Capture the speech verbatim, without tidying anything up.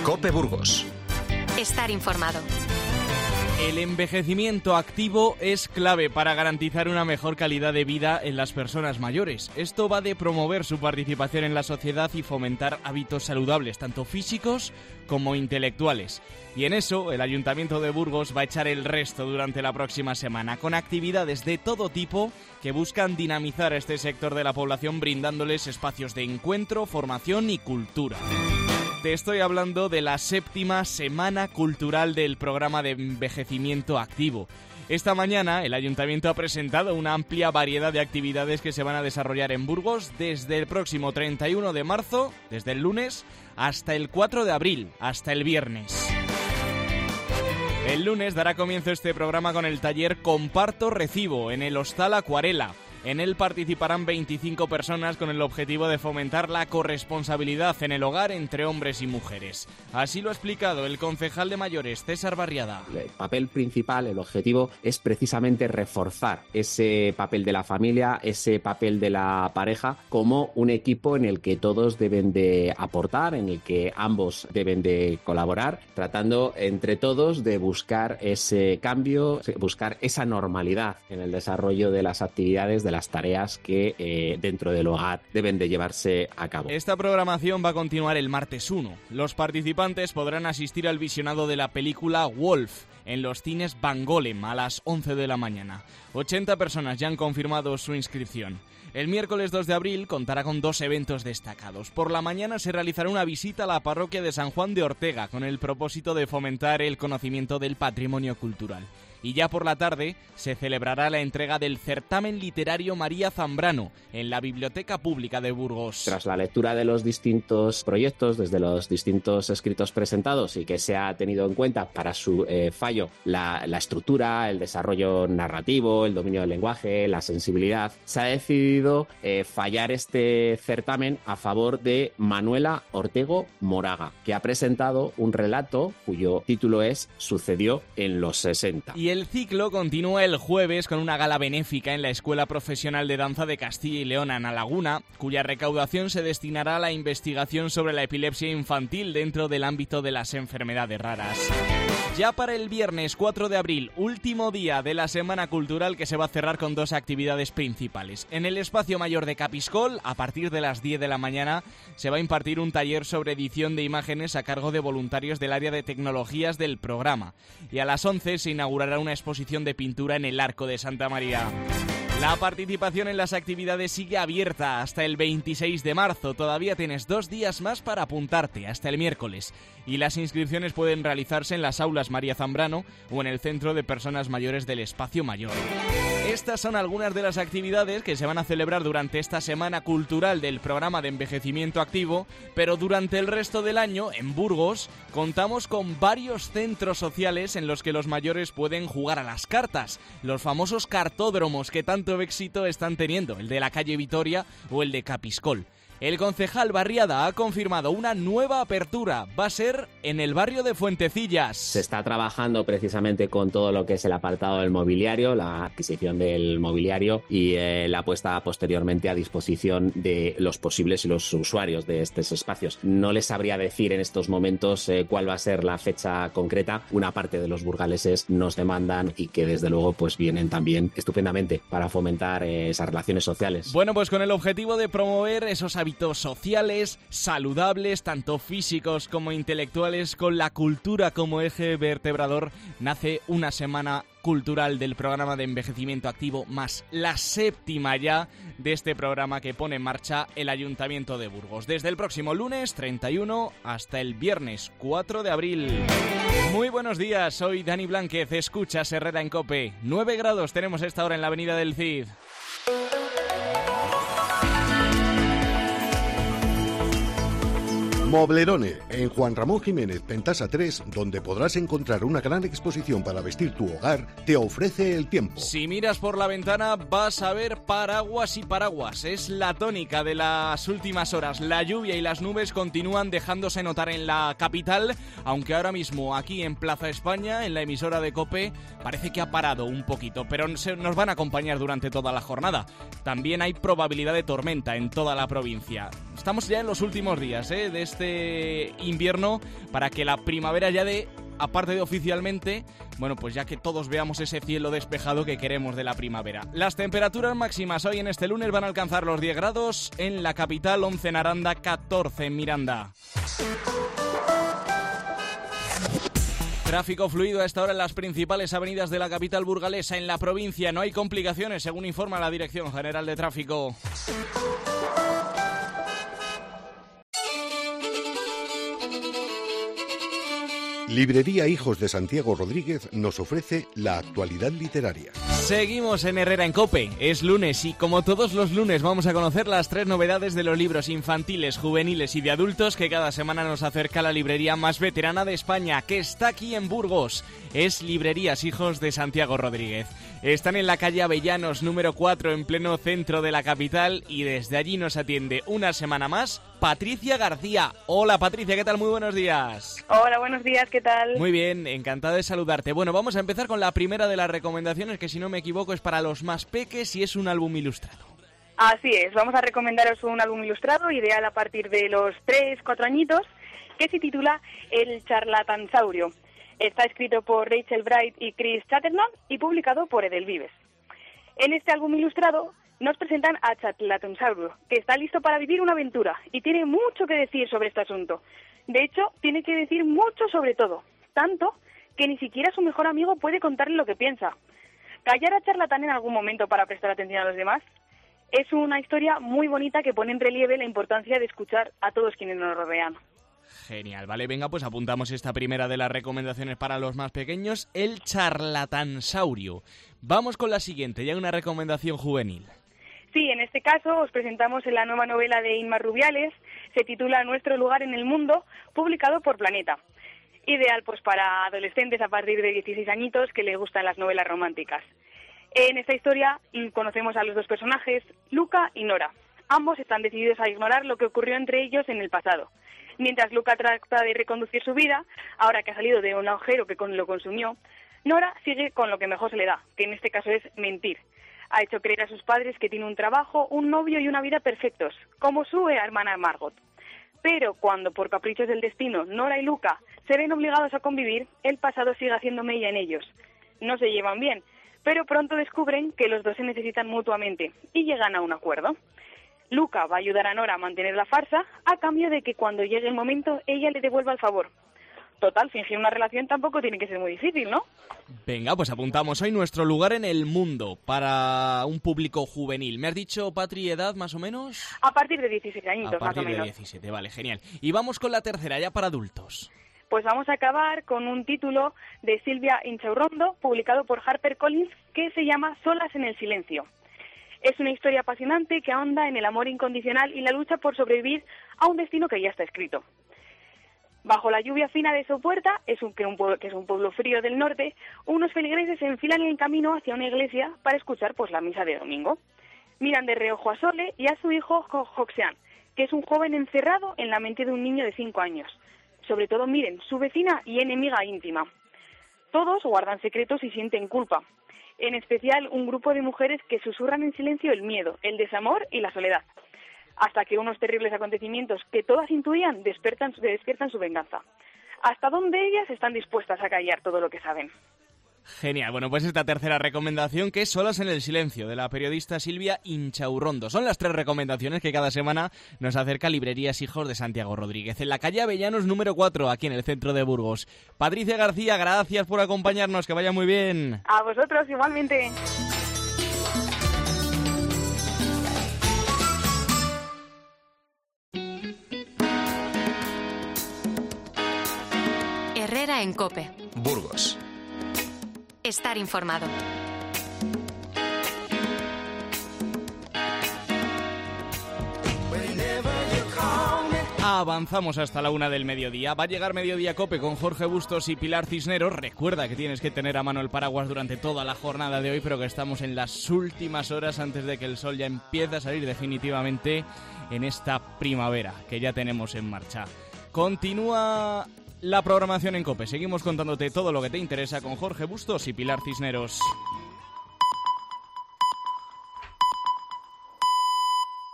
COPE Burgos. Estar informado. El envejecimiento activo es clave para garantizar una mejor calidad de vida en las personas mayores. Esto va de promover su participación en la sociedad y fomentar hábitos saludables, tanto físicos como intelectuales. Y en eso, el Ayuntamiento de Burgos va a echar el resto durante la próxima semana, con actividades de todo tipo que buscan dinamizar este sector de la población, brindándoles espacios de encuentro, formación y cultura. Te estoy hablando de la séptima Semana Cultural del Programa de Envejecimiento Activo. Esta mañana el Ayuntamiento ha presentado una amplia variedad de actividades que se van a desarrollar en Burgos desde el próximo treinta y uno de marzo, desde el lunes, hasta el cuatro de abril, hasta el viernes. El lunes dará comienzo este programa con el taller Comparto Recibo en el Hostal Acuarela. En él participarán veinticinco personas con el objetivo de fomentar la corresponsabilidad en el hogar entre hombres y mujeres. Así lo ha explicado el concejal de mayores, César Barriada. El papel principal, el objetivo, es precisamente reforzar ese papel de la familia, ese papel de la pareja, como un equipo en el que todos deben de aportar, en el que ambos deben de colaborar, tratando entre todos de buscar ese cambio, buscar esa normalidad en el desarrollo de las actividades, de las tareas que eh, dentro del hogar deben de llevarse a cabo. Esta programación va a continuar el martes uno. Los participantes podrán asistir al visionado de la película Wolf en los cines Van Golem a las once de la mañana. ochenta personas ya han confirmado su inscripción. El miércoles dos de abril contará con dos eventos destacados. Por la mañana se realizará una visita a la parroquia de San Juan de Ortega con el propósito de fomentar el conocimiento del patrimonio cultural. Y ya por la tarde se celebrará la entrega del certamen literario María Zambrano en la Biblioteca Pública de Burgos. Tras la lectura de los distintos proyectos, desde los distintos escritos presentados y que se ha tenido en cuenta para su eh, fallo la, la estructura, el desarrollo narrativo, el dominio del lenguaje, la sensibilidad, se ha decidido eh, fallar este certamen a favor de Manuela Ortego Moraga, que ha presentado un relato cuyo título es Sucedió en los sesenta. Y el ciclo continúa el jueves con una gala benéfica en la Escuela Profesional de Danza de Castilla y León en La Laguna, cuya recaudación se destinará a la investigación sobre la epilepsia infantil dentro del ámbito de las enfermedades raras. Ya para el viernes cuatro de abril, último día de la Semana Cultural, que se va a cerrar con dos actividades principales. En el Espacio Mayor de Capiscol, a partir de las diez de la mañana, se va a impartir un taller sobre edición de imágenes a cargo de voluntarios del área de tecnologías del programa. Y a las once se inaugurará una exposición de pintura en el Arco de Santa María. La participación en las actividades sigue abierta hasta el veintiséis de marzo. Todavía tienes dos días más para apuntarte, hasta el miércoles. Y las inscripciones pueden realizarse en las aulas María Zambrano o en el Centro de Personas Mayores del Espacio Mayor. Estas son algunas de las actividades que se van a celebrar durante esta Semana Cultural del Programa de Envejecimiento Activo, pero durante el resto del año, en Burgos, contamos con varios centros sociales en los que los mayores pueden jugar a las cartas, los famosos cartódromos que tanto éxito están teniendo, el de la calle Vitoria o el de Capiscol. El concejal Barriada ha confirmado una nueva apertura. Va a ser en el barrio de Fuentecillas. Se está trabajando precisamente con todo lo que es el apartado del mobiliario, la adquisición del mobiliario y eh, la puesta posteriormente a disposición de los posibles y los usuarios de estos espacios. No les sabría decir en estos momentos eh, cuál va a ser la fecha concreta. Una parte de los burgaleses nos demandan y que desde luego pues vienen también estupendamente para fomentar eh, esas relaciones sociales. Bueno, pues con el objetivo de promover esos hábitos sociales, saludables, tanto físicos como intelectuales, con la cultura como eje vertebrador, nace una semana cultural del programa de envejecimiento activo, más la séptima ya de este programa que pone en marcha el Ayuntamiento de Burgos. Desde el próximo lunes treinta y uno hasta el viernes cuatro de abril. Muy buenos días, soy Dani Blánquez, escuchas Herrera en COPE. nueve grados tenemos esta hora en la avenida del Cid. Moblerone, en Juan Ramón Jiménez, Pentasa tres, donde podrás encontrar una gran exposición para vestir tu hogar, te ofrece el tiempo. Si miras por la ventana vas a ver paraguas y paraguas. Es la tónica de las últimas horas. La lluvia y las nubes continúan dejándose notar en la capital, aunque ahora mismo aquí en Plaza España, en la emisora de COPE, parece que ha parado un poquito, pero nos van a acompañar durante toda la jornada. También hay probabilidad de tormenta en toda la provincia. estamos ya en los últimos días ¿eh? de este invierno para que la primavera ya dé, aparte de oficialmente, bueno, pues ya que todos veamos ese cielo despejado que queremos de la primavera. Las temperaturas máximas hoy en este lunes van a alcanzar los diez grados en la capital, once en Aranda, catorce en Miranda. Tráfico fluido a esta hora en las principales avenidas de la capital burgalesa. En la provincia no hay complicaciones, según informa la Dirección General de Tráfico. Librería Hijos de Santiago Rodríguez nos ofrece la actualidad literaria. Seguimos en Herrera en COPE. Es lunes y como todos los lunes vamos a conocer las tres novedades de los libros infantiles, juveniles y de adultos que cada semana nos acerca la librería más veterana de España, que está aquí en Burgos. Es Librerías Hijos de Santiago Rodríguez. Están en la calle Avellanos número cuatro, en pleno centro de la capital, y desde allí nos atiende una semana más Patricia García. Hola Patricia, ¿qué tal? Muy buenos días. Hola, buenos días, ¿qué tal? Muy bien, encantada de saludarte. Bueno, vamos a empezar con la primera de las recomendaciones, que si no me equivoco es para los más peques y es un álbum ilustrado. Así es, vamos a recomendaros un álbum ilustrado, ideal a partir de los tres, cuatro añitos, que se titula El Charlatansaurio. Está escrito por Rachel Bright y Chris Chatterton y publicado por Edelvives. En este álbum ilustrado nos presentan a Charlatansaurio, que está listo para vivir una aventura y tiene mucho que decir sobre este asunto. De hecho, tiene que decir mucho sobre todo, tanto que ni siquiera su mejor amigo puede contarle lo que piensa. ¿Callar a Charlatán en algún momento para prestar atención a los demás? Es una historia muy bonita que pone en relieve la importancia de escuchar a todos quienes nos rodean. Genial, vale, venga, pues apuntamos esta primera de las recomendaciones para los más pequeños, El Charlatansaurio. Vamos con la siguiente, ya una recomendación juvenil. Sí, en este caso os presentamos la nueva novela de Inma Rubiales, se titula Nuestro lugar en el mundo, publicado por Planeta. Ideal pues para adolescentes a partir de dieciséis añitos que les gustan las novelas románticas. En esta historia conocemos a los dos personajes, Luca y Nora. Ambos están decididos a ignorar lo que ocurrió entre ellos en el pasado. Mientras Luca trata de reconducir su vida, ahora que ha salido de un agujero que lo consumió, Nora sigue con lo que mejor se le da, que en este caso es mentir. Ha hecho creer a sus padres que tiene un trabajo, un novio y una vida perfectos, como su hermana Margot. Pero cuando, por caprichos del destino, Nora y Luca se ven obligados a convivir, el pasado sigue haciendo mella en ellos. No se llevan bien, pero pronto descubren que los dos se necesitan mutuamente y llegan a un acuerdo. Luca va a ayudar a Nora a mantener la farsa a cambio de que cuando llegue el momento ella le devuelva el favor. Total, fingir una relación tampoco tiene que ser muy difícil, ¿no? Venga, pues apuntamos hoy Nuestro lugar en el mundo para un público juvenil. ¿Me has dicho, Patri, edad más o menos? A partir de dieciséis añitos, más o menos. A partir de diecisiete, vale, genial. Y vamos con la tercera, ya para adultos. Pues vamos a acabar con un título de Silvia Inchaurrondo, publicado por HarperCollins, que se llama Solas en el silencio. Es una historia apasionante que ahonda en el amor incondicional y la lucha por sobrevivir a un destino que ya está escrito. Bajo la lluvia fina de Sopuerta, es un, que, un pueblo, que es un pueblo frío del norte, unos feligreses se enfilan en el camino hacia una iglesia para escuchar pues la misa de domingo. Miran de reojo a Sole y a su hijo Joxian, que es un joven encerrado en la mente de un niño de cinco años. Sobre todo miren, su vecina y enemiga íntima. Todos guardan secretos y sienten culpa. En especial un grupo de mujeres que susurran en silencio el miedo, el desamor y la soledad. Hasta que unos terribles acontecimientos que todas intuían despiertan, despiertan su venganza. ¿Hasta dónde ellas están dispuestas a callar todo lo que saben? Genial, bueno, pues esta tercera recomendación, que es Solas en el silencio, de la periodista Silvia Inchaurrondo. Son las tres recomendaciones que cada semana nos acerca Librerías Hijos de Santiago Rodríguez, en la calle Avellanos número cuatro, aquí en el centro de Burgos. Patricia García, gracias por acompañarnos, que vaya muy bien. A vosotros igualmente. Herrera en COPE. Burgos. Estar informado. Avanzamos hasta la una del mediodía. Va a llegar Mediodía COPE con Jorge Bustos y Pilar Cisneros. Recuerda que tienes que tener a mano el paraguas durante toda la jornada de hoy, pero que estamos en las últimas horas antes de que el sol ya empiece a salir definitivamente en esta primavera que ya tenemos en marcha. Continúa la programación en COPE. Seguimos contándote todo lo que te interesa con Jorge Bustos y Pilar Cisneros.